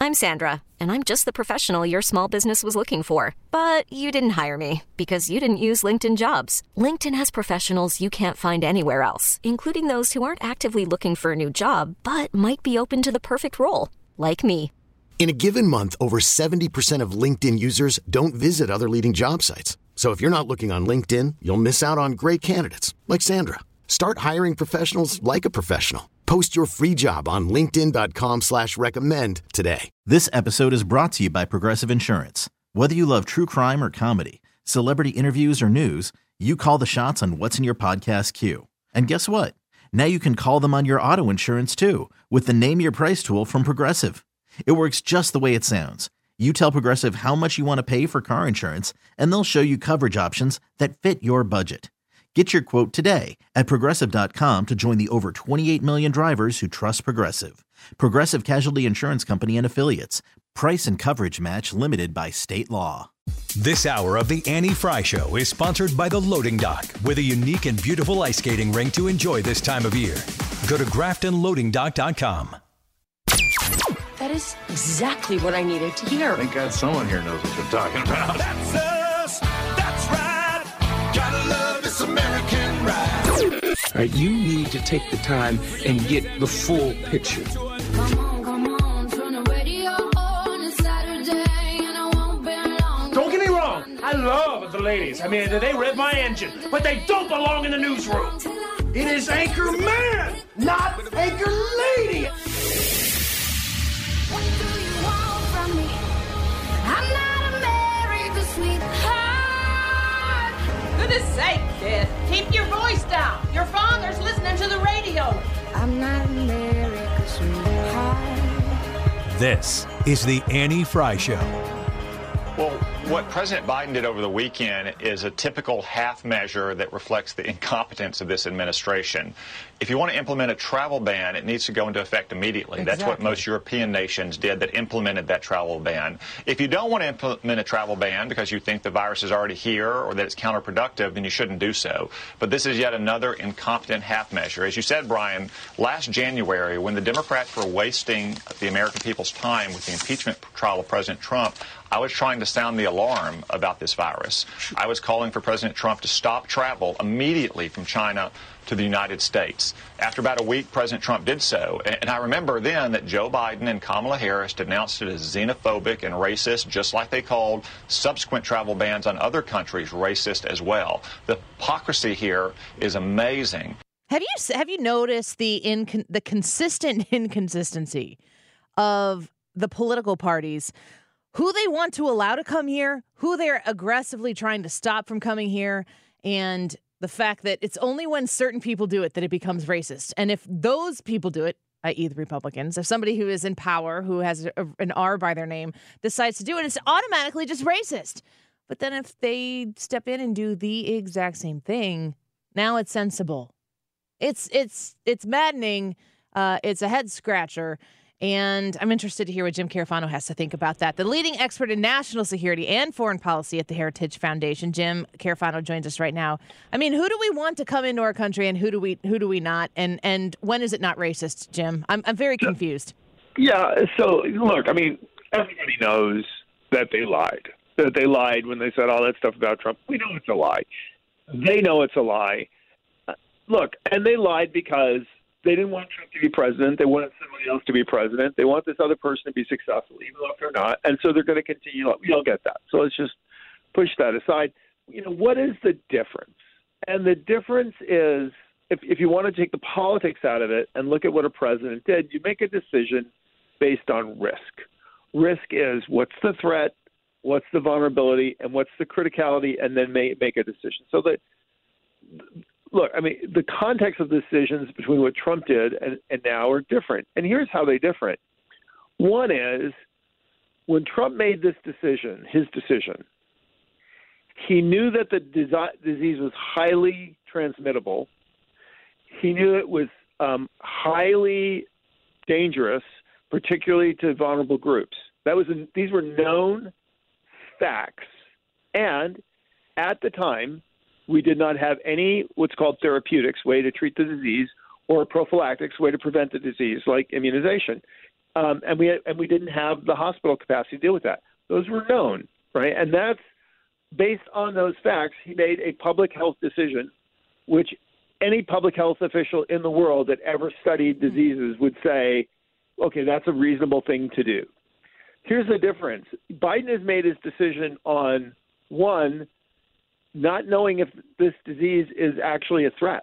I'm Sandra, and I'm just the professional your small business was looking for. But you didn't hire me because you didn't use LinkedIn Jobs. LinkedIn has professionals you can't find anywhere else, including those who aren't actively looking for a new job, but might be open to the perfect role, like me. In a given month, over 70% of LinkedIn users don't visit other leading job sites. So if you're not looking on LinkedIn, you'll miss out on great candidates like Sandra. Start hiring professionals like a professional. Post your free job on linkedin.com/recommend today. This episode is brought to you by Progressive Insurance. Whether you love true crime or comedy, celebrity interviews or news, you call the shots on what's in your podcast queue. And guess what? Now you can call them on your auto insurance too with the Name Your Price tool from Progressive. It works just the way it sounds. You tell Progressive how much you want to pay for car insurance, and they'll show you coverage options that fit your budget. Get your quote today at Progressive.com to join the over 28 million drivers who trust Progressive. Progressive Casualty Insurance Company and Affiliates. Price and coverage match limited by state law. This hour of the Annie Fry Show is sponsored by The Loading Dock, with a unique and beautiful ice skating rink to enjoy this time of year. Go to GraftonLoadingDock.com. That is exactly what I needed to hear. Thank God someone here knows what you're talking about. That's us. That's right. Gotta love this American ride. All right, you need to take the time and get the full picture. Come on, turn the radio on. It's Saturday and I won't be long. Don't get me wrong. I love the ladies. I mean, they rev my engine, but they don't belong in the newsroom. It is Anchor Man, not Anchor Lady. What do you want from me? I'm not America's sweetheart. Goodness sake, kid. Keep your voice down. Your father's listening to the radio. I'm not America's sweetheart. This is the Annie Fry Show. Well, what President Biden did over the weekend is a typical half measure that reflects the incompetence of this administration. If you want to implement a travel ban, it needs to go into effect immediately. Exactly. That's what most European nations did that implemented that travel ban. If you don't want to implement a travel ban because you think the virus is already here or that it's counterproductive, then you shouldn't do so. But this is yet another incompetent half measure. As you said, Brian, last January, when the Democrats were wasting the American people's time with the impeachment trial of President Trump, I was trying to sound the alarm about this virus. I was calling for President Trump to stop travel immediately from China to the United States. After about a week, President Trump did so. And I remember then that Joe Biden and Kamala Harris denounced it as xenophobic and racist, just like they called subsequent travel bans on other countries racist as well. The hypocrisy here is amazing. Have you noticed the consistent inconsistency of the political parties? Who they want to allow to come here, who they're aggressively trying to stop from coming here, and the fact that it's only when certain people do it that it becomes racist. And if those people do it, i.e. the Republicans, if somebody who is in power, who has an R by their name, decides to do it, it's automatically just racist. But then if they step in and do the exact same thing, now it's sensible. It's maddening. It's a head scratcher. And I'm interested to hear what Jim Carafano has to think about that. The leading expert in national security and foreign policy at the Heritage Foundation, Jim Carafano, joins us right now. I mean, who do we want to come into our country, and who do we not? And when is it not racist, Jim? I'm very confused. Yeah. So look, I mean, everybody knows that they lied. That they lied when they said all that stuff about Trump. We know it's a lie. They know it's a lie. Look, and they lied because they didn't want Trump to be president. They wanted somebody else to be president. They want this other person to be successful, even though if they're not. And so they're going to continue. We don't get that. So let's just push that aside. You know, what is the difference? And the difference is, if you want to take the politics out of it and look at what a president did, you make a decision based on risk. Risk is what's the threat, what's the vulnerability, and what's the criticality, and then make a decision. So that, look, I mean, the context of the decisions between what Trump did and now are different. And here's how they're different. One is, when Trump made this decision, his decision, he knew that the disease was highly transmittable. He knew it was highly dangerous, particularly to vulnerable groups. These were known facts. And at the time, we did not have any what's called therapeutics, way to treat the disease, or prophylactics, way to prevent the disease, like immunization. and we didn't have the hospital capacity to deal with that. Those were known, right? And that's based on those facts. He made a public health decision, which any public health official in the world that ever studied diseases would say, okay, that's a reasonable thing to do. Here's the difference. Biden has made his decision on, one, not knowing if this disease is actually a threat.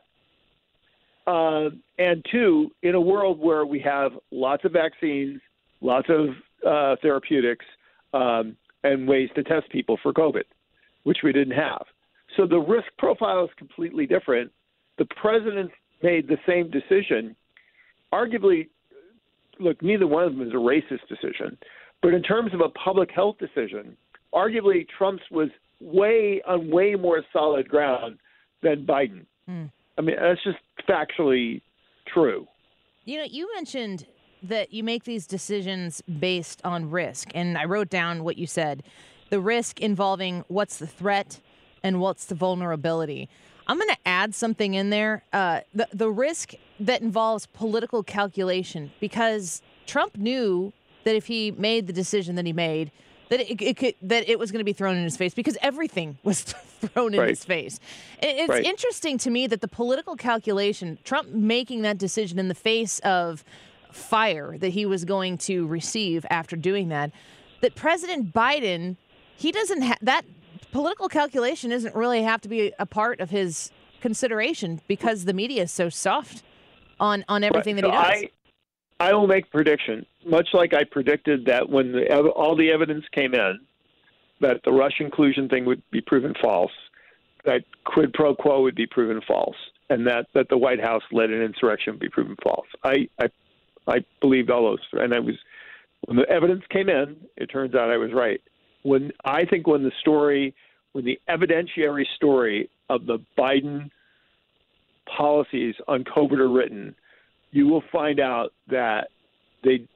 And two, in a world where we have lots of vaccines, lots of therapeutics, and ways to test people for COVID, which we didn't have. So the risk profile is completely different. The president made the same decision. Arguably, look, neither one of them is a racist decision. But in terms of a public health decision, arguably Trump's was on way more solid ground than Biden. I mean, that's just factually true. You know, you mentioned that you make these decisions based on risk, and I wrote down what you said. The risk involving what's the threat and what's the vulnerability. I'm going to add something in there, the risk that involves political calculation, because Trump knew that if he made the decision that he made, that it was going to be thrown in his face, because everything was thrown in his face. It's interesting to me that the political calculation, Trump making that decision in the face of fire that he was going to receive after doing that President Biden, he doesn't have that political calculation doesn't really have to be a part of his consideration, because the media is so soft on everything that he does. I will make a prediction, much like I predicted that when all the evidence came in, that the Russian collusion thing would be proven false, that quid pro quo would be proven false, and that the White House led an insurrection would be proven false. I believed all those, and when the evidence came in, it turns out I was right. When the evidentiary story of the Biden policies on COVID are written, you will find out that they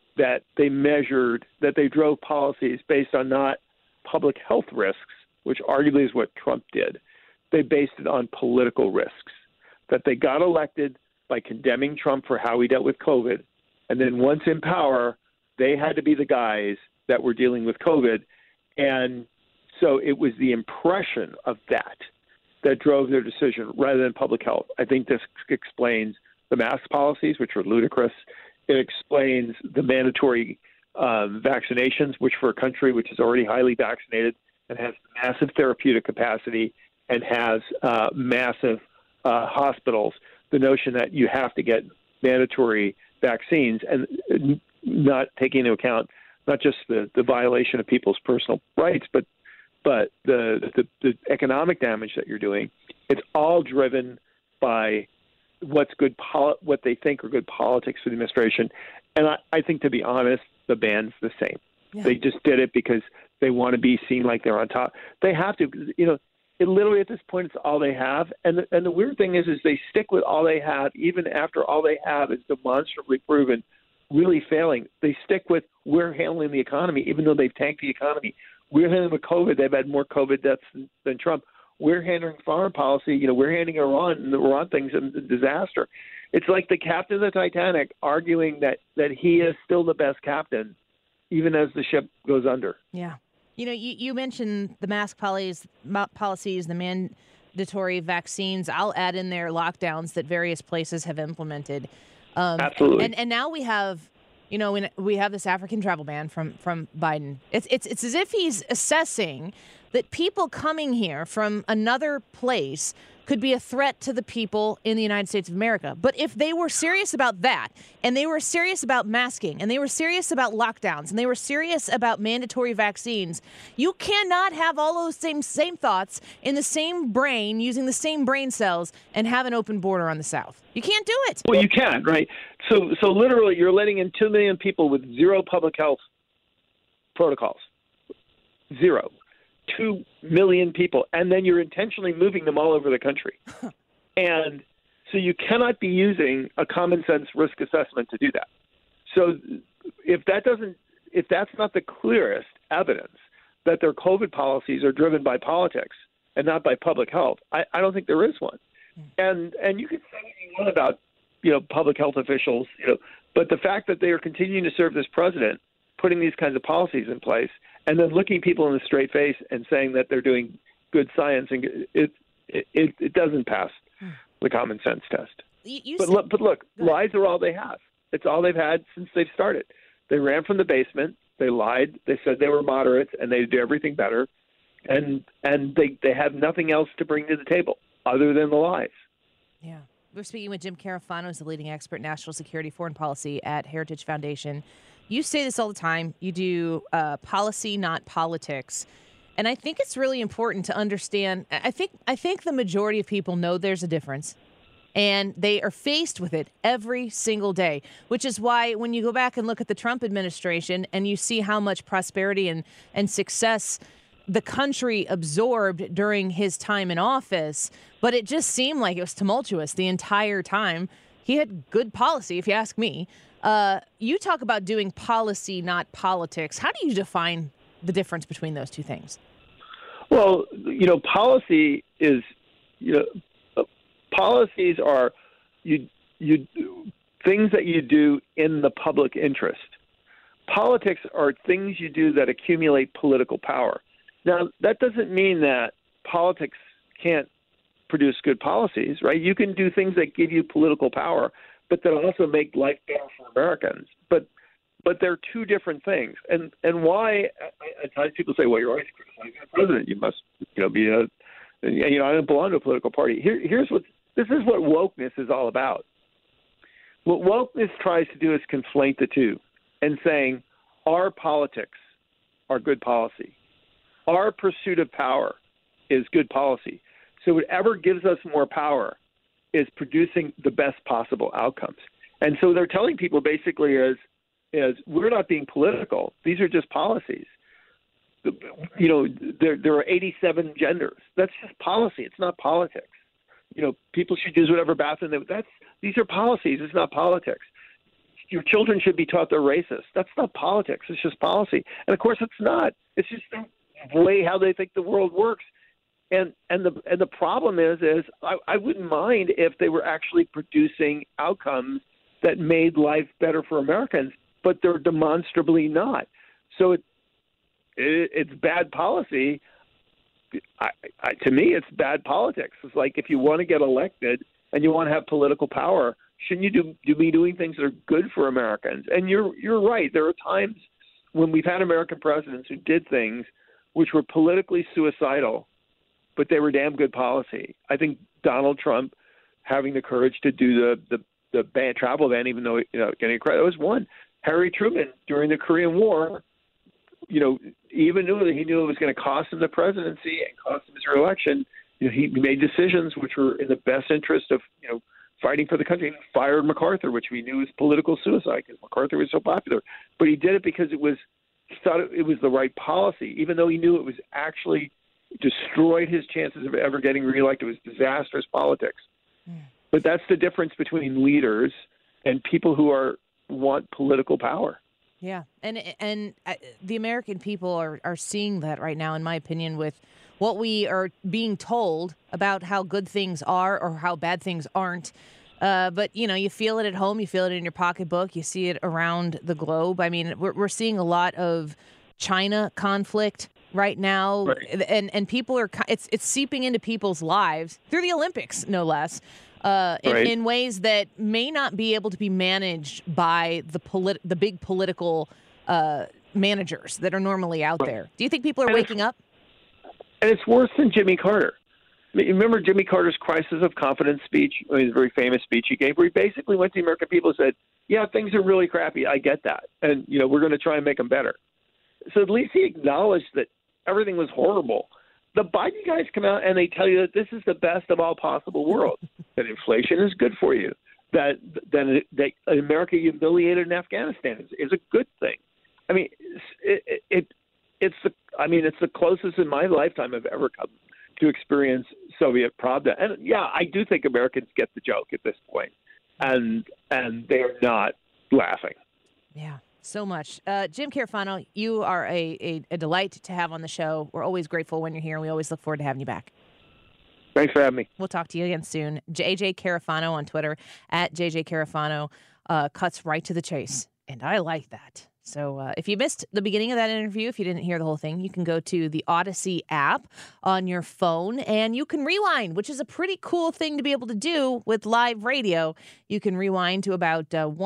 drove policies based on not public health risks, which arguably is what Trump did. They based it on political risks, that they got elected by condemning Trump for how he dealt with COVID. And then once in power, they had to be the guys that were dealing with COVID. And so it was the impression of that drove their decision rather than public health. I think this explains the mask policies, which were ludicrous. It explains the mandatory vaccinations, which for a country which is already highly vaccinated and has massive therapeutic capacity and has massive hospitals, the notion that you have to get mandatory vaccines and not taking into account not just the violation of people's personal rights, but the economic damage that you're doing. It's all driven by what they think are good politics for the administration. And I think, to be honest, the band's the same. Yeah. They just did it because they want to be seen like they're on top. They have to, it literally at this point, it's all they have. And the weird thing is they stick with all they have, even after all they have is demonstrably proven really failing. They stick with, we're handling the economy, even though they've tanked the economy. We're handling with COVID. They've had more COVID deaths than Trump. We're handling foreign policy. We're handing Iran, and the Iran thing's a disaster. It's like the captain of the Titanic arguing that he is still the best captain, even as the ship goes under. Yeah. You mentioned the mask policies, the mandatory vaccines. I'll add in there lockdowns that various places have implemented. Absolutely. And now we have, we have this African travel ban from Biden. It's as if he's assessing that people coming here from another place could be a threat to the people in the United States of America. But if they were serious about that, and they were serious about masking, and they were serious about lockdowns, and they were serious about mandatory vaccines, you cannot have all those same thoughts in the same brain, using the same brain cells, and have an open border on the South. You can't do it. Well, you can, right? So literally, you're letting in 2 million people with zero public health protocols. Zero. 2 million people, and then you're intentionally moving them all over the country. And so you cannot be using a common sense risk assessment to do that. So if that's not the clearest evidence that their COVID policies are driven by politics and not by public health, I don't think there is one. And you can say what you want about public health officials, But the fact that they are continuing to serve this president, putting these kinds of policies in place, and then looking people in the straight face and saying that they're doing good science, and it doesn't pass the common sense test. But look, lies are all they have. It's all they've had since they've started. They ran from the basement. They lied. They said they were moderates and they do everything better, and they have nothing else to bring to the table other than the lies. Yeah. We're speaking with Jim Carafano, who's the leading expert in national security foreign policy at Heritage Foundation. You say this all the time. You do policy, not politics. And I think it's really important to understand. I think the majority of people know there's a difference, and they are faced with it every single day, which is why when you go back and look at the Trump administration and you see how much prosperity and success the country absorbed during his time in office, but it just seemed like it was tumultuous the entire time. He had good policy, if you ask me. You talk about doing policy, not politics. How do you define the difference between those two things? Well, policy is, policies are you things that you do in the public interest. Politics are things you do that accumulate political power. Now, that doesn't mean that politics can't produce good policies, right? You can do things that give you political power, but that also make life better for Americans. But they're two different things. And why at times people say, well, you're always criticizing the president. You must, be I don't belong to a political party. This is what wokeness is all about. What wokeness tries to do is conflate the two and saying our politics are good policy. Our pursuit of power is good policy. So whatever gives us more power is producing the best possible outcomes. And so they're telling people basically is we're not being political. These are just policies. There are 87 genders. That's just policy. It's not politics. People should use whatever bathroom these are policies. It's not politics. Your children should be taught they're racist. That's not politics. It's just policy. And of course it's not. It's just the way how they think the world works. And the problem is I wouldn't mind if they were actually producing outcomes that made life better for Americans, but they're demonstrably not. So it's bad policy. To me, it's bad politics. It's like if you want to get elected and you want to have political power, shouldn't you be doing things that are good for Americans? And you're right. There are times when we've had American presidents who did things which were politically suicidal, but they were damn good policy. I think Donald Trump having the courage to do the travel ban, even though getting credit, was one. Harry Truman during the Korean War, even knew that he knew it was going to cost him the presidency and cost him his reelection. He made decisions which were in the best interest of fighting for the country. He fired MacArthur, which we knew was political suicide because MacArthur was so popular. But he did it because he thought it was the right policy, even though he knew it was actually destroyed his chances of ever getting reelected. It was disastrous politics. But that's the difference between leaders and people who want political power. Yeah, and the American people are seeing that right now, in my opinion, with what we are being told about how good things are or how bad things aren't. But, you feel it at home. You feel it in your pocketbook. You see it around the globe. I mean, we're seeing a lot of China conflict right now, right. And people are it's seeping into people's lives through the Olympics, no less. In ways that may not be able to be managed by the big political managers that are normally out there. Do you think people are waking up? And it's worse than Jimmy Carter. I mean, remember Jimmy Carter's crisis of confidence speech? I mean, a very famous speech he gave where he basically went to the American people and said, yeah, things are really crappy. I get that. And, we're going to try and make them better. So at least he acknowledged that everything was horrible. The Biden guys come out and they tell you that this is the best of all possible worlds, that inflation is good for you, that America humiliated in Afghanistan is a good thing. I mean, it's the closest in my lifetime I've ever come to experience Soviet Pravda. And yeah, I do think Americans get the joke at this point, and they're not laughing. Yeah. So much. Jim Carafano, you are a delight to have on the show. We're always grateful when you're here, and we always look forward to having you back. Thanks for having me. We'll talk to you again soon. JJ Carafano on Twitter, at JJ Carafano. cuts right to the chase, and I like that. So if you missed the beginning of that interview, if you didn't hear the whole thing, you can go to the Odyssey app on your phone and you can rewind, which is a pretty cool thing to be able to do with live radio. You can rewind to about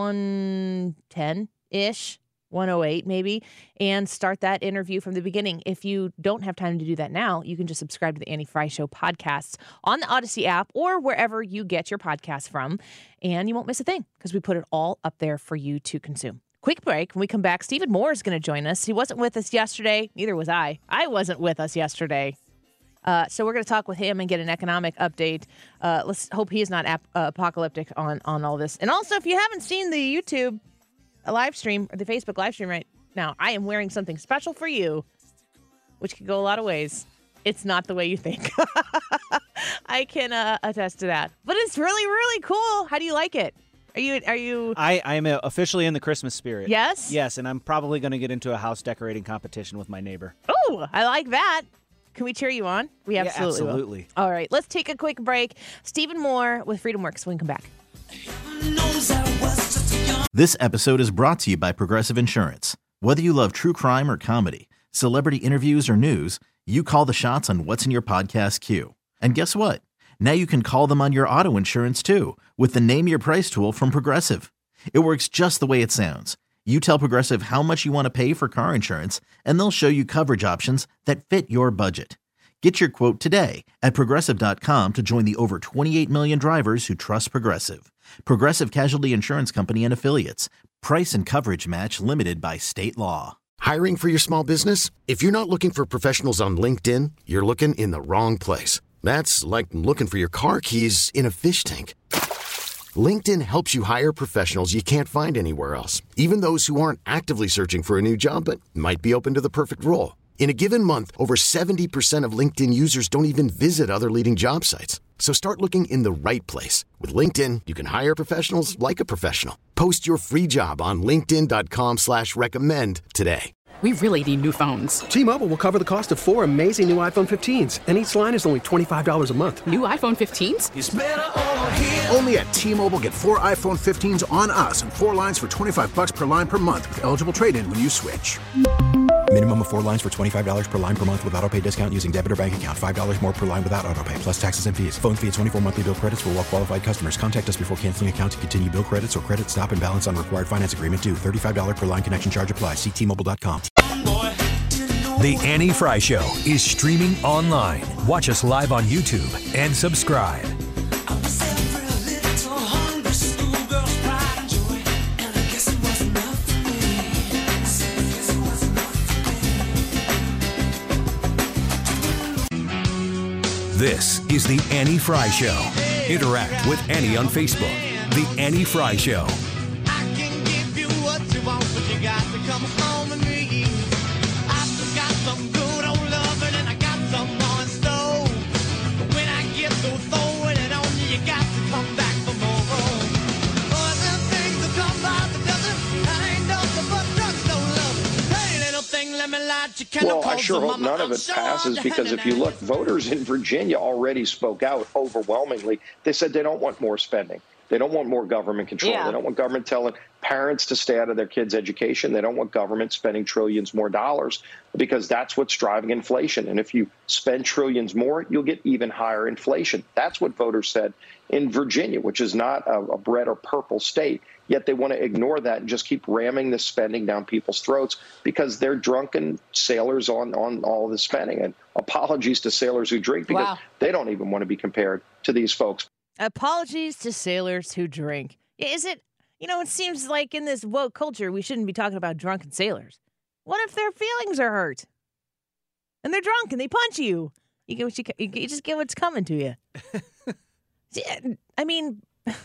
110-ish, 108 maybe, and start that interview from the beginning. If you don't have time to do that now, you can just subscribe to the Annie Fry Show podcasts on the Odyssey app or wherever you get your podcasts from, and you won't miss a thing because we put it all up there for you to consume. Quick break. When we come back, Stephen Moore is going to join us. He wasn't with us yesterday. Neither was I. I wasn't with us yesterday. So we're going to talk with him and get an economic update. Let's hope he is not apocalyptic on all this. And also, if you haven't seen the YouTube live stream or the Facebook live stream right now, I am wearing something special for you, which could go a lot of ways. It's not the way you think. I can attest to that. But it's really, really cool. How do you like it? Are you? I'm officially in the Christmas spirit. Yes? Yes, and I'm probably going to get into a house decorating competition with my neighbor. Oh, I like that. Can we cheer you on? We absolutely will. All right, let's take a quick break. Stephen Moore with FreedomWorks when we come back. This episode is brought to you by Progressive Insurance. Whether you love true crime or comedy, celebrity interviews or news, you call the shots on what's in your podcast queue. And guess what? Now you can call them on your auto insurance too with the Name Your Price tool from Progressive. It works just the way it sounds. You tell Progressive how much you want to pay for car insurance, and they'll show you coverage options that fit your budget. Get your quote today at Progressive.com to join the over 28 million drivers who trust Progressive. Progressive Casualty Insurance Company and Affiliates. Price and coverage match limited by state law. Hiring for your small business? If you're not looking for professionals on LinkedIn, you're looking in the wrong place. That's like looking for your car keys in a fish tank. LinkedIn helps you hire professionals you can't find anywhere else, even those who aren't actively searching for a new job but might be open to the perfect role. In a given month, over 70% of LinkedIn users don't even visit other leading job sites. So start looking in the right place. With LinkedIn, you can hire professionals like a professional. Post your free job on linkedin.com/recommend today. We really need new phones. T-Mobile will cover the cost of 4 amazing new iPhone 15s, and each line is only $25 a month. New iPhone 15s? It's better over here. Only at T-Mobile, get 4 iPhone 15s on us and 4 lines for $25 per line per month with eligible trade-in when you switch. Minimum of 4 lines for $25 per line per month with autopay discount using debit or bank account. $5 more per line without autopay, plus taxes and fees. Phone fee at 24 monthly bill credits for well-qualified customers. Contact us before canceling account to continue bill credits or credit stop and balance on required finance agreement due. $35 per line connection charge applies. See T-Mobile.com. The Annie Fry Show is streaming online. Watch us live on YouTube and subscribe. This is the Annie Fry Show. Interact with Annie on Facebook. The Annie Fry Show. I can give you what you want, but you got to come home with me. I've got some good old loving and I got some more in store. But when I get through throwing it on you, you got to come back for more. Other things that come by the dozen, I ain't nothing but drugs, no love. Hey, little thing, let me light your candle. Well, I sure hope none of it passes because if you look, voters in Virginia already spoke out overwhelmingly. They said they don't want more spending. They don't want more government control. Yeah. They don't want government telling parents to stay out of their kids' education. They don't want government spending trillions more dollars because that's what's driving inflation. And if you spend trillions more, you'll get even higher inflation. That's what voters said in Virginia, which is not a red or purple state. Yet they want to ignore that and just keep ramming the spending down people's throats because they're drunken sailors on all the spending. And apologies to sailors who drink because they don't even want to be compared to these folks. Apologies to sailors who drink. Is it, it seems like in this woke culture, we shouldn't be talking about drunken sailors. What if their feelings are hurt? And they're drunk and they punch you. You just get what's coming to you. I mean,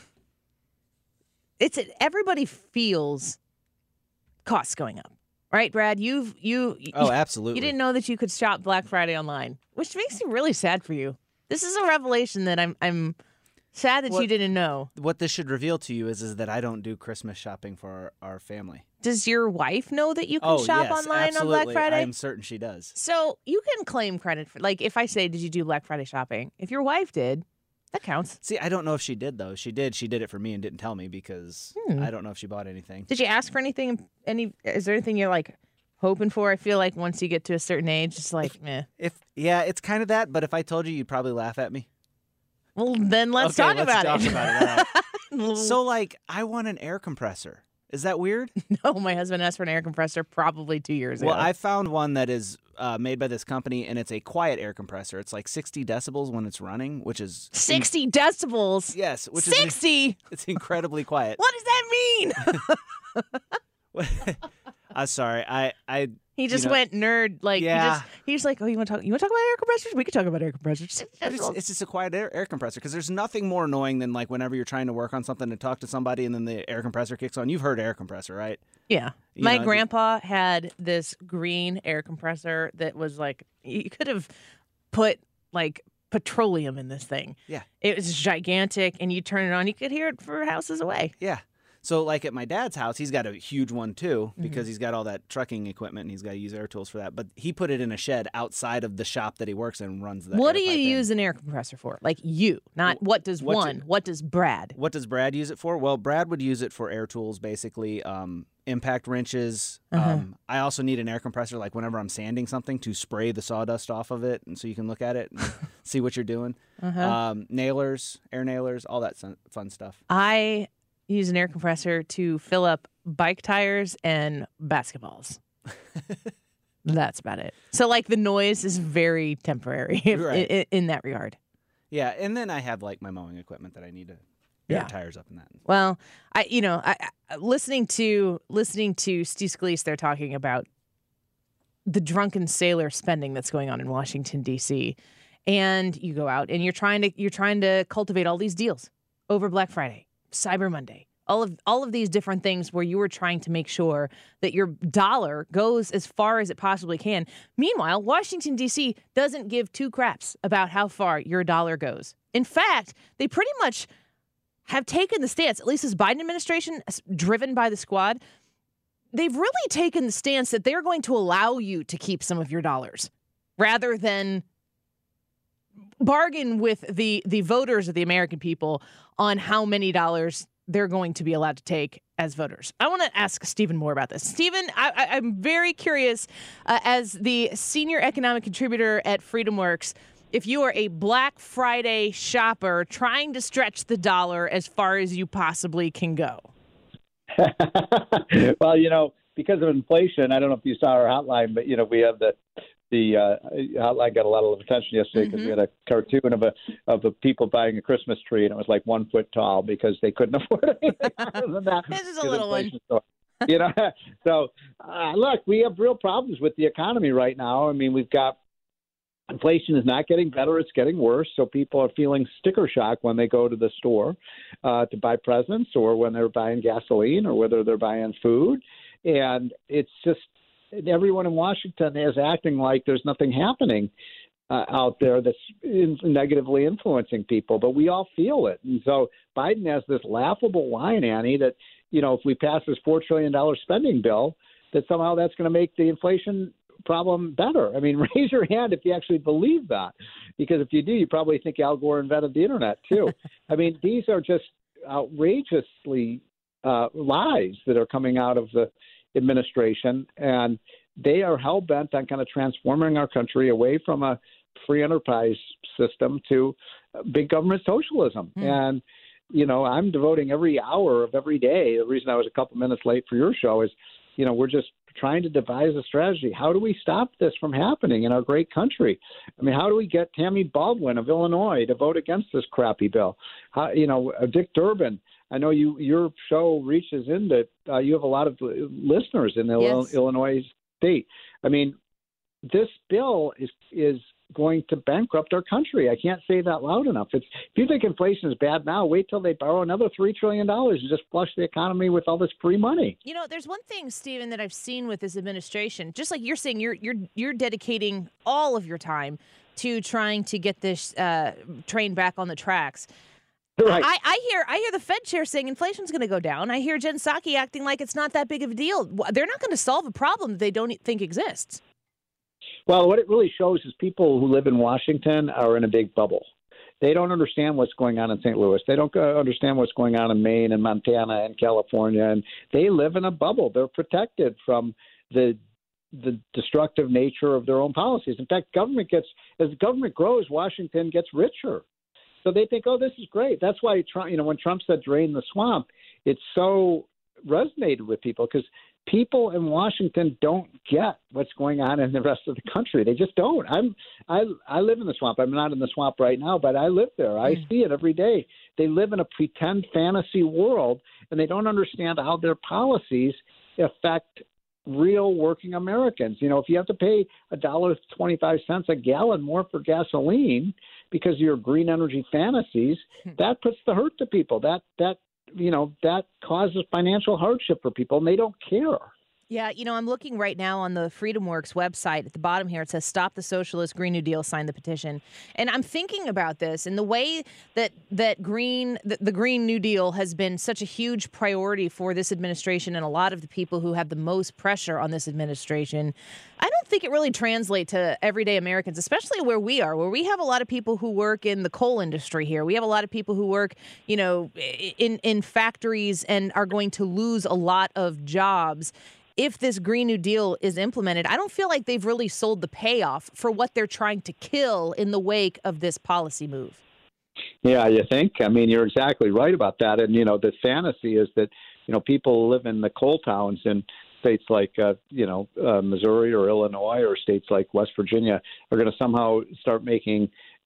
everybody feels costs going up. Right, Brad? Absolutely. You didn't know that you could shop Black Friday online, which makes me really sad for you. This is a revelation that I'm sad that you didn't know. What this should reveal to you is that I don't do Christmas shopping for our family. Does your wife know that you can shop online absolutely. on Black Friday? I am certain she does. So you can claim credit for, like, if I say, did you do Black Friday shopping? If your wife did, That counts. See, I don't know if she did, though. She did it for me and didn't tell me because I don't know if she bought anything. Did you ask for anything? Is there anything you're like hoping for? I feel like once you get to a certain age, it's like, meh. Yeah, it's kind of that, but if I told you, you'd probably laugh at me. Well, then let's talk about it. All right. So, like, I want an air compressor. Is that weird? No, my husband asked for an air compressor probably 2 years ago. Well, I found one that is made by this company, and it's a quiet air compressor. It's like 60 decibels when it's running, which is... 60 decibels? Yes. Which 60? It's incredibly quiet. What does that mean? Sorry. He just went nerd. Like, yeah. He's like, oh, you want to talk about air compressors? We could talk about air compressors. It's just a quiet air compressor because there's nothing more annoying than like whenever you're trying to work on something and talk to somebody and then the air compressor kicks on. You've heard air compressor, right? Yeah. My grandpa had this green air compressor that was like, you could have put like petroleum in this thing. Yeah. It was gigantic, and you turn it on, you could hear it for houses away. Yeah. So, like at my dad's house, he's got a huge one, too, because he's got all that trucking equipment, and he's got to use air tools for that. But he put it in a shed outside of the shop that he works in and runs that. What do you use an air compressor for? Like you, not what does Brad? What does Brad use it for? Well, Brad would use it for air tools, basically, impact wrenches. I also need an air compressor, like whenever I'm sanding something, to spray the sawdust off of it, and so you can look at it and see what you're doing. Nailers, air nailers, all that fun stuff. I use an air compressor to fill up bike tires and basketballs. That's about it. So, like, the noise is very temporary in that regard. Yeah, and then I have, like, my mowing equipment that I need to air tires up in that. Well, I listening to Steve Scalise, they're talking about the drunken sailor spending that's going on in Washington, D.C., and you go out and you're trying to cultivate all these deals over Black Friday, Cyber Monday, all of these different things where you are trying to make sure that your dollar goes as far as it possibly can. Meanwhile, Washington, D.C. doesn't give two craps about how far your dollar goes. In fact, they pretty much have taken the stance, at least this Biden administration, driven by the squad, they've really taken the stance that they're going to allow you to keep some of your dollars rather than bargain with the voters of the American people on how many dollars they're going to be allowed to take as voters. I want to ask Stephen more about this. Stephen, I'm very curious, as the senior economic contributor at FreedomWorks, if you are a Black Friday shopper trying to stretch the dollar as far as you possibly can go. Well, because of inflation, I don't know if you saw our hotline, but, we have the hotline got a lot of attention yesterday because we had a cartoon of a people buying a Christmas tree, and it was like 1 foot tall because they couldn't afford anything other than that. This is a little one. So look, we have real problems with the economy right now. I mean, we've got inflation is not getting better; it's getting worse. So people are feeling sticker shock when they go to the store to buy presents, or when they're buying gasoline, or whether they're buying food, and it's just. Everyone in Washington is acting like there's nothing happening out there that's negatively influencing people, but we all feel it. And so Biden has this laughable line, Annie, that, if we pass this $4 trillion spending bill, that somehow that's going to make the inflation problem better. I mean, raise your hand if you actually believe that, because if you do, you probably think Al Gore invented the internet too. I mean, these are just outrageously lies that are coming out of the administration, and they are hell-bent on kind of transforming our country away from a free enterprise system to big government socialism. And, I'm devoting every hour of every day. The reason I was a couple minutes late for your show is, we're just trying to devise a strategy. How do we stop this from happening in our great country? I mean, how do we get Tammy Baldwin of Illinois to vote against this crappy bill? How, Dick Durbin, I know your show reaches into, you have a lot of listeners in the Illinois state. I mean, this bill is going to bankrupt our country. I can't say that loud enough. If you think inflation is bad now, wait till they borrow another $3 trillion and just flush the economy with all this free money. There's one thing, Stephen, that I've seen with this administration, just like you're saying, you're dedicating all of your time to trying to get this train back on the tracks. Right. I hear the Fed chair saying inflation's going to go down. I hear Jen Psaki acting like it's not that big of a deal. They're not going to solve a problem that they don't think exists. Well, what it really shows is people who live in Washington are in a big bubble. They don't understand what's going on in St. Louis. They don't understand what's going on in Maine and Montana and California, and they live in a bubble. They're protected from the destructive nature of their own policies. In fact, as the government grows, Washington gets richer. So they think, oh, this is great. That's why Trump, when Trump said drain the swamp, it so resonated with people because people in Washington don't get what's going on in the rest of the country. They just don't. I live in the swamp. I'm not in the swamp right now, but I live there. I see it every day. They live in a pretend fantasy world, and they don't understand how their policies affect real working Americans. If you have to pay $1.25 a gallon more for gasoline because of your green energy fantasies, that puts the hurt to people. That causes financial hardship for people, and they don't care. Yeah, I'm looking right now on the FreedomWorks website. At the bottom here, it says, "Stop the Socialist Green New Deal, sign the petition." And I'm thinking about this and the way that the Green New Deal has been such a huge priority for this administration and a lot of the people who have the most pressure on this administration. I don't think it really translates to everyday Americans, especially where we are, where we have a lot of people who work in the coal industry here. We have a lot of people who work, in factories and are going to lose a lot of jobs. If this Green New Deal is implemented, I don't feel like they've really sold the payoff for what they're trying to kill in the wake of this policy move. Yeah, you think? I mean, you're exactly right about that. And, the fantasy is that, people live in the coal towns in states like, Missouri or Illinois or states like West Virginia are going to somehow start making,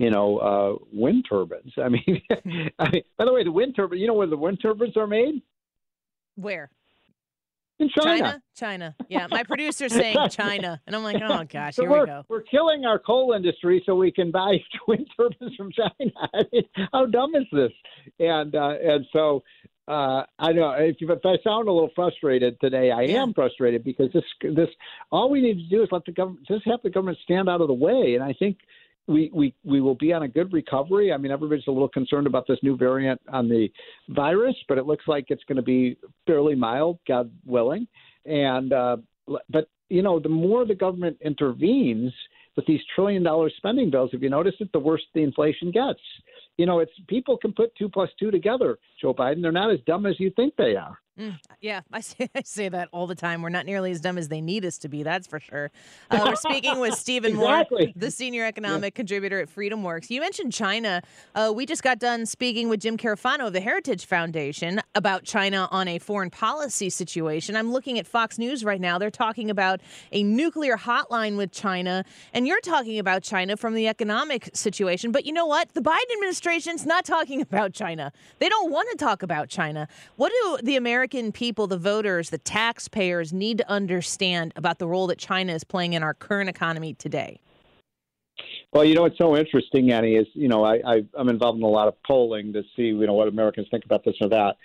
wind turbines. I mean, by the way, the wind turbine, where the wind turbines are made? Where? In China. China. Yeah, my producer's saying China, and I'm like, oh gosh, so here we go. We're killing our coal industry so we can buy wind turbines from China. I mean, how dumb is this? And so I know if I sound a little frustrated today, I am frustrated because this all we need to do is let the government have the government stand out of the way, and I think we will be on a good recovery. I mean, everybody's a little concerned about this new variant on the virus, but it looks like it's going to be fairly mild, God willing. And but the more the government intervenes with these $1 trillion spending bills, if you notice it, the worse the inflation gets. It's people can put 2 + 2 together, Joe Biden. They're not as dumb as you think they are. Yeah, I say that all the time. We're not nearly as dumb as they need us to be, that's for sure. We're speaking with Stephen Moore, the senior economic contributor at FreedomWorks. You mentioned China. We just got done speaking with Jim Carafano of the Heritage Foundation about China on a foreign policy situation. I'm looking at Fox News right now. They're talking about a nuclear hotline with China, and you're talking about China from the economic situation. But you know what? The Biden administration's not talking about China. They don't want to talk about China. What do the American people, the voters, the taxpayers need to understand about the role that China is playing in our current economy today? Well, what's so interesting, Annie, is, I'm involved in a lot of polling to see, what Americans think about this or that.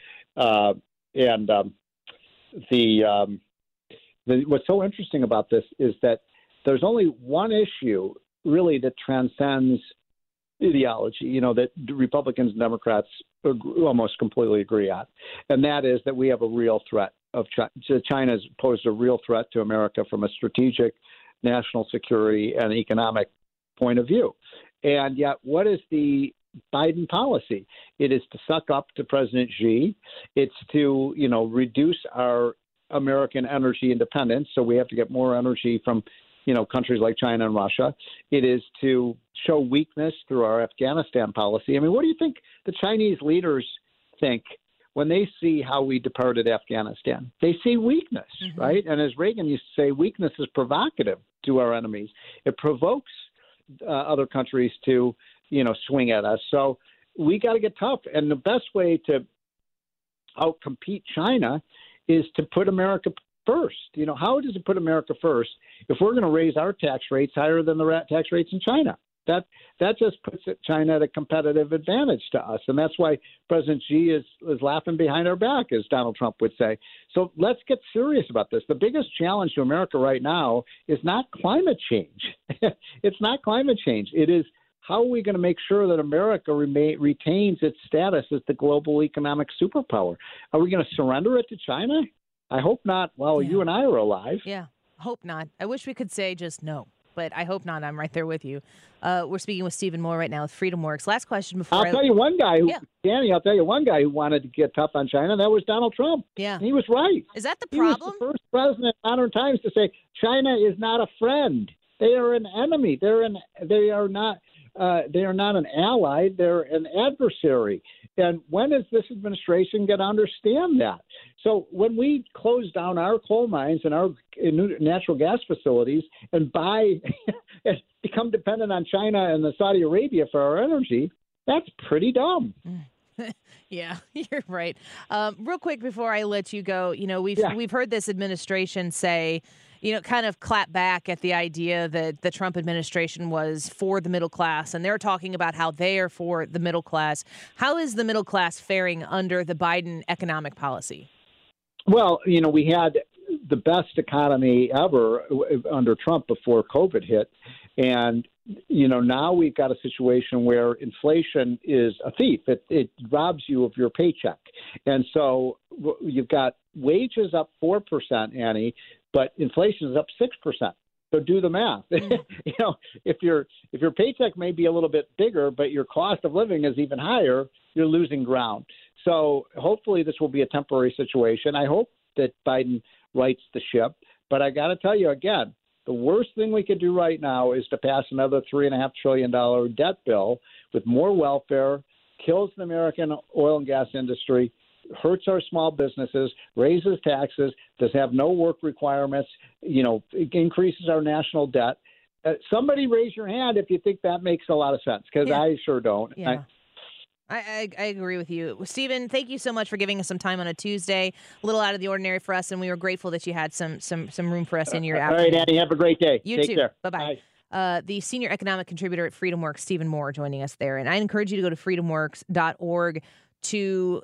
What's so interesting about this is that there's only one issue really that transcends ideology, that Republicans and Democrats almost completely agree on. And that is that we have a real threat of China. China has posed a real threat to America from a strategic, national security, and economic point of view. And yet, what is the Biden policy? It is to suck up to President Xi. It's to, reduce our American energy independence. So we have to get more energy from countries like China and Russia. It is to show weakness through our Afghanistan policy. I mean, what do you think the Chinese leaders think when they see how we departed Afghanistan? They see weakness, right? And as Reagan used to say, weakness is provocative to our enemies. It provokes other countries to, swing at us. So we got to get tough. And the best way to outcompete China is to put America first. How does it put America first if we're going to raise our tax rates higher than the tax rates in China? That just puts China at a competitive advantage to us. And that's why President Xi is laughing behind our back, as Donald Trump would say. So let's get serious about this. The biggest challenge to America right now is not climate change. It's not climate change. It is how are we going to make sure that America retains its status as the global economic superpower? Are we going to surrender it to China? I hope not while you and I are alive. Yeah, hope not. I wish we could say just no. but I hope not. I'm right there with you. We're speaking with Stephen Moore right now with FreedomWorks. Last question before I'll tell you one guy who, Danny, I'll tell you one guy who wanted to get tough on China, and that was Donald Trump. Yeah. And he was right. Is that the He problem? was the first president in modern times to say China is not a friend. They are an enemy. They are not an ally. They're an adversary. And when is this administration going to understand that? So when we close down our coal mines and our natural gas facilities and buy and become dependent on China and Saudi Arabia for our energy, that's pretty dumb. Yeah, you're right. Real quick before I let you go, we've heard this administration say, kind of clap back at the idea that the Trump administration was for the middle class, and they're talking about how they are for the middle class. How is the middle class faring under the Biden economic policy? Well, we had the best economy ever under Trump before COVID hit. And, now we've got a situation where inflation is a thief. It robs you of your paycheck. And so you've got wages up 4%, Annie, but inflation is up 6%. So do the math. If your paycheck may be a little bit bigger, but your cost of living is even higher, you're losing ground. So hopefully this will be a temporary situation. I hope that Biden rights the ship. But I got to tell you again, the worst thing we could do right now is to pass another $3.5 trillion debt bill with more welfare, kills the American oil and gas industry, hurts our small businesses, raises taxes, does have no work requirements, increases our national debt. Somebody raise your hand if you think that makes a lot of sense, because I sure don't. Yeah. I agree with you. Stephen, thank you so much for giving us some time on a Tuesday. A little out of the ordinary for us, and we were grateful that you had some room for us in your afternoon. All right, Andy, have a great day. You Take too. care. Bye-bye. The senior economic contributor at FreedomWorks, Stephen Moore, joining us there. And I encourage you to go to freedomworks.org to,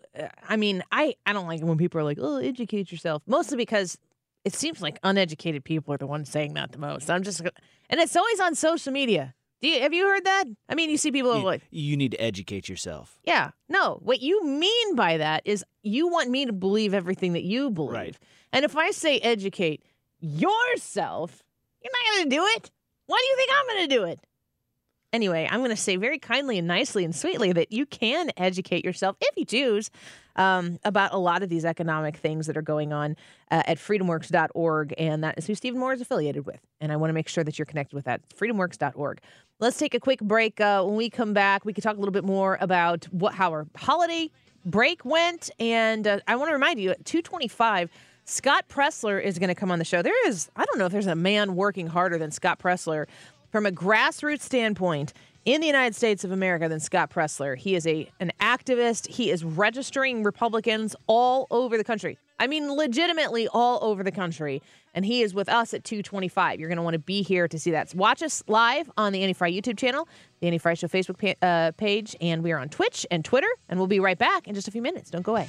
I don't like it when people are like, oh, educate yourself. Mostly because it seems like uneducated people are the ones saying that the most. And it's always on social media. Have you heard that? You see people like, you need to educate yourself. Yeah. No, what you mean by that is you want me to believe everything that you believe. Right. And if I say educate yourself, you're not going to do it. Why do you think I'm going to do it? Anyway, I'm going to say very kindly and nicely and sweetly that you can educate yourself, if you choose, about a lot of these economic things that are going on at freedomworks.org. And that is who Stephen Moore is affiliated with. And I want to make sure that you're connected with that. Freedomworks.org. Let's take a quick break. When we come back, we can talk a little bit more about how our holiday break went. And I want to remind you, at 2:25, Scott Presler is going to come on the show. I don't know if there's a man working harder than Scott Presler from a grassroots standpoint in the United States of America than Scott Presler. He is an activist. He is registering Republicans all over the country. Legitimately all over the country. And he is with us at 2:25. You're going to want to be here to see that. So watch us live on the Annie Fry YouTube channel, the Annie Fry Show Facebook page, and we are on Twitch and Twitter. And we'll be right back in just a few minutes. Don't go away.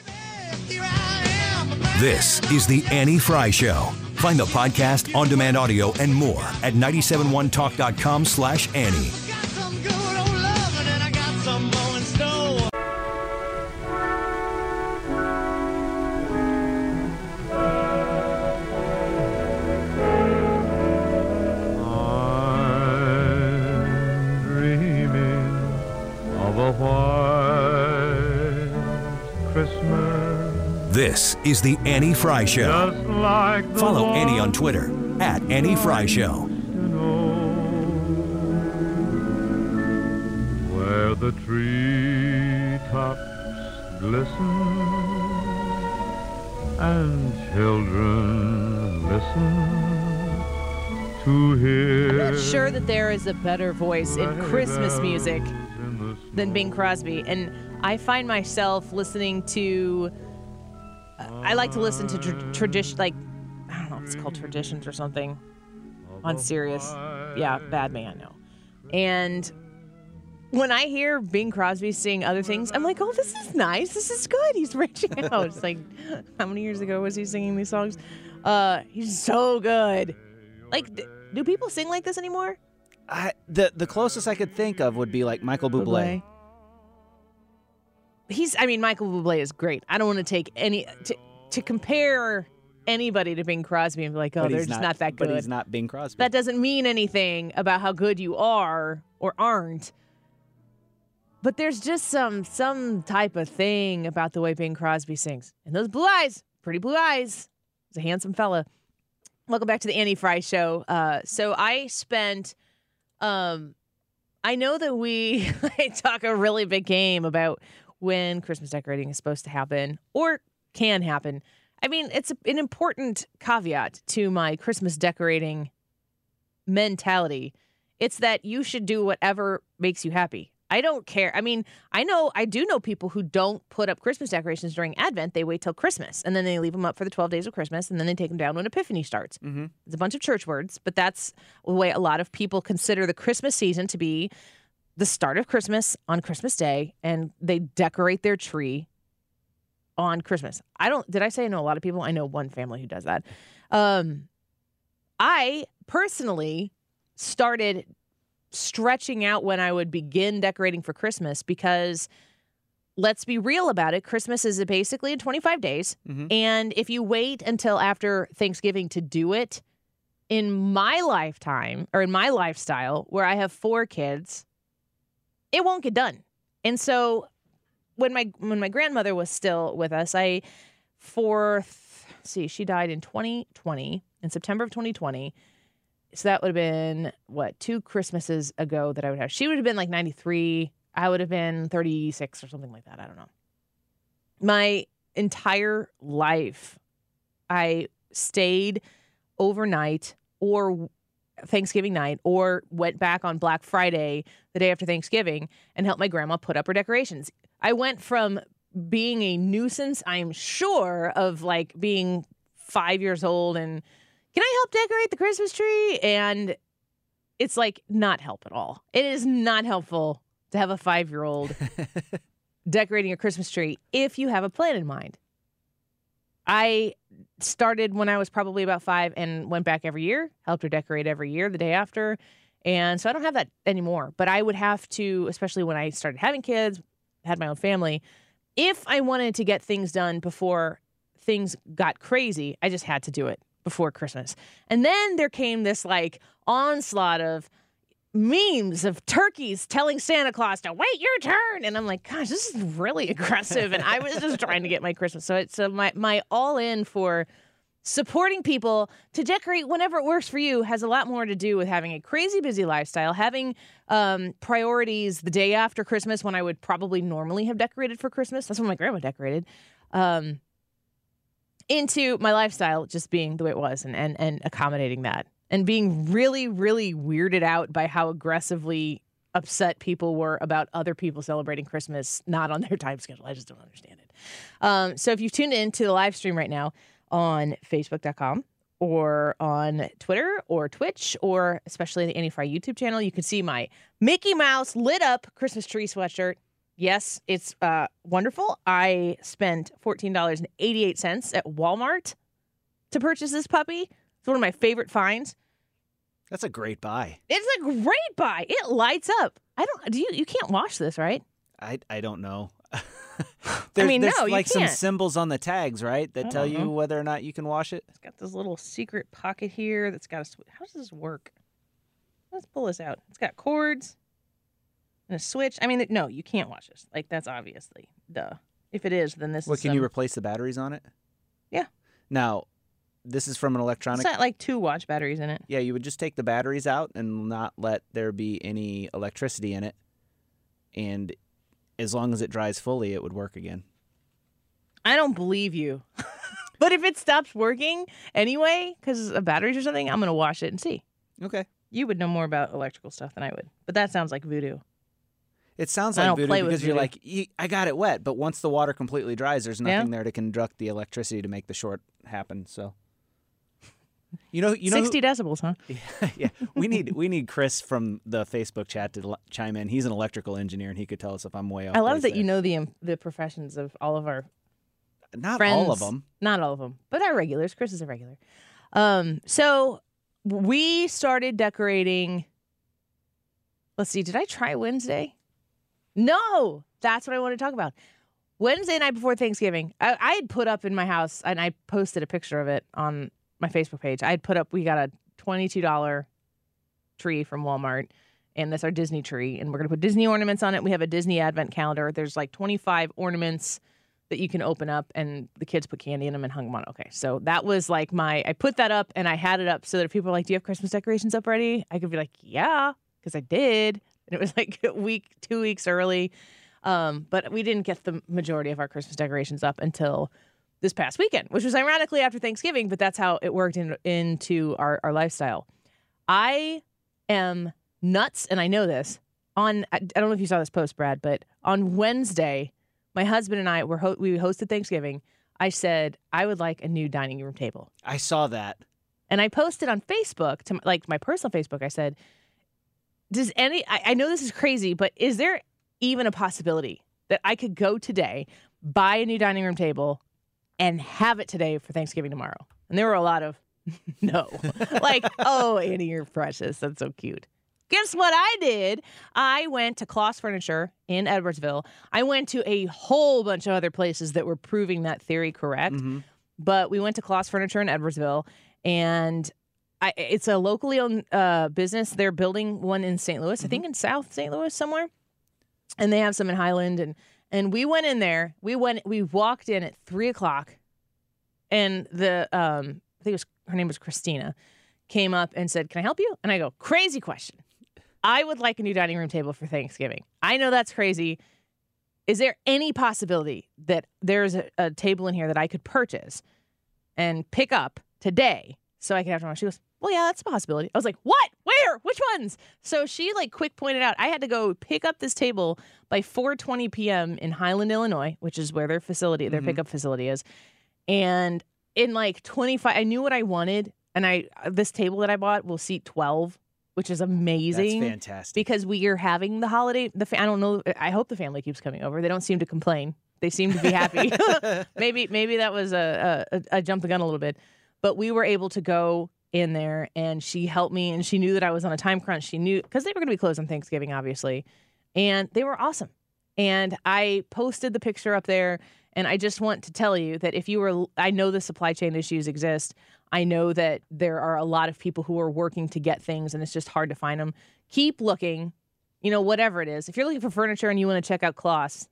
This is the Annie Fry Show. Find the podcast, on-demand audio, and more at 971talk.com/Annie. This is the Annie Fry Show. Follow Annie on Twitter at Annie Fry Show. Where the treetops glisten and children listen to hear. I'm not sure that there is a better voice in Christmas music than Bing Crosby. And I find myself listening to... I like to listen to tradition, I don't know if it's called Traditions or something on Sirius. Yeah, bad man, no. And when I hear Bing Crosby sing other things, I'm like, oh, this is nice. This is good. He's reaching out. It's like, how many years ago was he singing these songs? He's so good. Do people sing like this anymore? The closest I could think of would be like Michael Bublé. Michael Bublé is great. I don't want to take any to compare anybody to Bing Crosby and be like, oh, they're just not that good. But he's not Bing Crosby. That doesn't mean anything about how good you are or aren't. But there's just some type of thing about the way Bing Crosby sings. And those blue eyes, pretty blue eyes. He's a handsome fella. Welcome back to the Annie Fry Show. So I spent, I know that we talk a really big game about when Christmas decorating is supposed to happen or can happen. I mean, it's an important caveat to my Christmas decorating mentality. It's that you should do whatever makes you happy. I don't care. I mean, I do know people who don't put up Christmas decorations during Advent. They wait till Christmas, and then they leave them up for the 12 days of Christmas, and then they take them down when Epiphany starts. Mm-hmm. It's a bunch of church words, but that's the way a lot of people consider the Christmas season to be the start of Christmas on Christmas Day, and they decorate their tree on Christmas. Did I say I know a lot of people? I know one family who does that. I personally started stretching out when I would begin decorating for Christmas because let's be real about it. Christmas is basically in 25 days. Mm-hmm. And if you wait until after Thanksgiving to do it, in my lifetime or in my lifestyle where I have 4 kids, it won't get done. And so when my grandmother was still with us, she died in 2020, in September of 2020. So that would have been, 2 Christmases ago that I would have. She would have been like 93. I would have been 36 or something like that. I don't know. My entire life, I stayed overnight or Thanksgiving night or went back on Black Friday, the day after Thanksgiving, and helped my grandma put up her decorations. I went from being a nuisance, I'm sure, of like being 5 years old and can I help decorate the Christmas tree? And it's like not help at all. It is not helpful to have a 5-year-old decorating a Christmas tree if you have a plan in mind. I started when I was probably about 5 and went back every year, helped her decorate every year, the day after. And so I don't have that anymore. But I would have to, especially when I started having kids, had my own family, if I wanted to get things done before things got crazy, I just had to do it before Christmas. And then there came this like onslaught of memes of turkeys telling Santa Claus to wait your turn. And I'm like, gosh, this is really aggressive. And I was just trying to get my Christmas. So my all in for supporting people to decorate whenever it works for you has a lot more to do with having a crazy busy lifestyle, having priorities the day after Christmas when I would probably normally have decorated for Christmas. That's when my grandma decorated. Into my lifestyle just being the way it was and accommodating that. And being really, really weirded out by how aggressively upset people were about other people celebrating Christmas not on their time schedule. I just don't understand it. So if you've tuned in to the live stream right now on Facebook.com or on Twitter or Twitch or especially the Annie Fry YouTube channel, you can see my Mickey Mouse lit up Christmas tree sweatshirt. Yes, it's wonderful. I spent $14.88 at Walmart to purchase this puppy. It's one of my favorite finds. That's a great buy. It's a great buy. It lights up. You can't wash this, right? I don't know. there's you can't. Some symbols on the tags, right, that tell you whether or not you can wash it. It's got this little secret pocket here that's got a. How does this work? Let's pull this out. It's got cords. And a switch. I mean, no, you can't wash this. Like, that's obviously, duh. If it is, then this is can you replace the batteries on it? Yeah. Now, this is from an electronic... It's got, like, 2 watch batteries in it. Yeah, you would just take the batteries out and not let there be any electricity in it. And as long as it dries fully, it would work again. I don't believe you. But if it stops working anyway, because of batteries or something, I'm going to wash it and see. Okay. You would know more about electrical stuff than I would. But that sounds like voodoo. It sounds like voodoo because you're like, I got it wet, but once the water completely dries, there's nothing there to conduct the electricity to make the short happen. So, you know, 60 decibels, huh? Yeah. We need Chris from the Facebook chat to chime in. He's an electrical engineer, and he could tell us if I'm way off. I love that you know the professions of all of our not friends. all of them, not all of them, but our regulars. Chris is a regular. So we started decorating. Let's see. Did I try Wednesday? No, that's what I want to talk about. Wednesday night before Thanksgiving, I had put up in my house, and I posted a picture of it on my Facebook page. I had put up, we got a $22 tree from Walmart, and that's our Disney tree, and we're going to put Disney ornaments on it. We have a Disney advent calendar. There's like 25 ornaments that you can open up, and the kids put candy in them and hung them on. Okay, so that was like I put that up, and I had it up so that if people were like, do you have Christmas decorations up already? I could be like, yeah, because I did. And it was like 2 weeks early. But we didn't get the majority of our Christmas decorations up until this past weekend, which was ironically after Thanksgiving, but that's how it worked into our lifestyle. I am nuts, and I know this. I don't know if you saw this post, Brad, but on Wednesday, my husband and I we hosted Thanksgiving. I said I would like a new dining room table. I saw that, and I posted on Facebook to my personal Facebook. I said, I know this is crazy, but is there even a possibility that I could go today, buy a new dining room table, and have it today for Thanksgiving tomorrow? And there were a lot of no, like, oh, Annie, you're precious. That's so cute. Guess what I did? I went to Kloss Furniture in Edwardsville. I went to a whole bunch of other places that were proving that theory correct. Mm-hmm. But we went to Kloss Furniture in Edwardsville, and it's a locally owned business. They're building one in St. Louis, I think in South St. Louis somewhere. And they have some in Highland. And we went in there. We walked in at 3:00, and I think her name was Christina, came up and said, "Can I help you?" And I go, "Crazy question. I would like a new dining room table for Thanksgiving. I know that's crazy. Is there any possibility that there's a table in here that I could purchase and pick up today so I could have tomorrow?" She goes, "Well, yeah, that's a possibility." I was like, "What? Where? Which ones?" So she quick pointed out I had to go pick up this table by 4:20 p.m. in Highland, Illinois, which is where their pickup facility is. And in 25, I knew what I wanted. And this table that I bought will seat 12, which is amazing. That's fantastic. Because we are having the holiday. I don't know. I hope the family keeps coming over. They don't seem to complain. They seem to be happy. Maybe that was I jumped the gun a little bit. But we were able to go in there, and she helped me, and she knew that I was on a time crunch. She knew, because they were going to be closed on Thanksgiving, obviously. And they were awesome. And I posted the picture up there, and I just want to tell you that I know the supply chain issues exist. I know that there are a lot of people who are working to get things, and it's just hard to find them. Keep looking, whatever it is. If you're looking for furniture and you want to check out Kloss,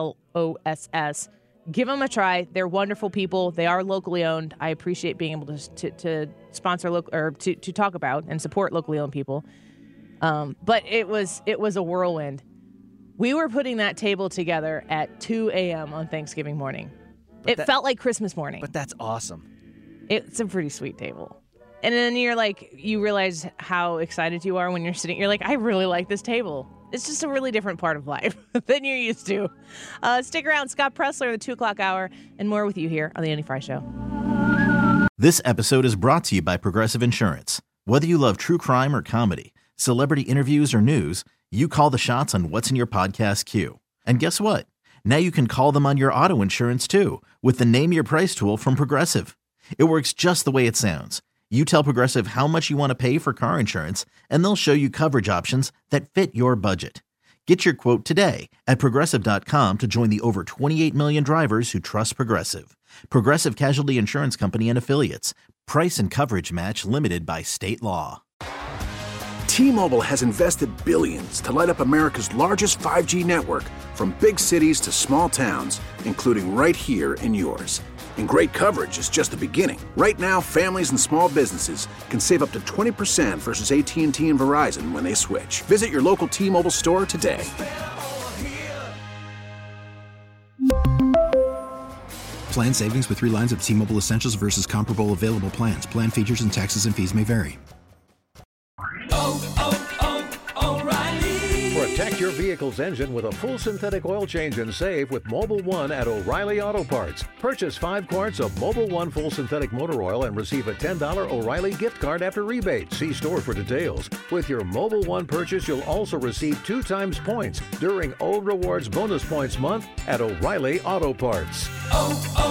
Kloss, give them a try. They're wonderful people. They are locally owned. I appreciate being able to sponsor to talk about and support locally owned people. But it was a whirlwind. We were putting that table together at 2 a.m. on Thanksgiving morning. It felt like Christmas morning. But that's awesome. It's a pretty sweet table. And then you realize how excited you are when you're sitting. You're like, I really like this table. It's just a really different part of life than you're used to. Stick around. Scott Pressler, the 2 o'clock hour, and more with you here on The Annie Fry Show. This episode is brought to you by Progressive Insurance. Whether you love true crime or comedy, celebrity interviews or news, you call the shots on what's in your podcast queue. And guess what? Now you can call them on your auto insurance too with the Name Your Price tool from Progressive. It works just the way it sounds. You tell Progressive how much you want to pay for car insurance, and they'll show you coverage options that fit your budget. Get your quote today at Progressive.com to join the over 28 million drivers who trust Progressive. Progressive Casualty Insurance Company and Affiliates. Price and coverage match limited by state law. T-Mobile has invested billions to light up America's largest 5G network, from big cities to small towns, including right here in yours. And great coverage is just the beginning. Right now, families and small businesses can save up to 20% versus AT&T and Verizon when they switch. Visit your local T-Mobile store today. Plan savings with 3 lines of T-Mobile Essentials versus comparable available plans. Plan features and taxes and fees may vary. Protect your vehicle's engine with a full synthetic oil change and save with Mobil 1 at O'Reilly Auto Parts. Purchase 5 quarts of Mobil 1 full synthetic motor oil and receive a $10 O'Reilly gift card after rebate. See store for details. With your Mobil 1 purchase, you'll also receive 2 times points during O Rewards Bonus Points Month at O'Reilly Auto Parts.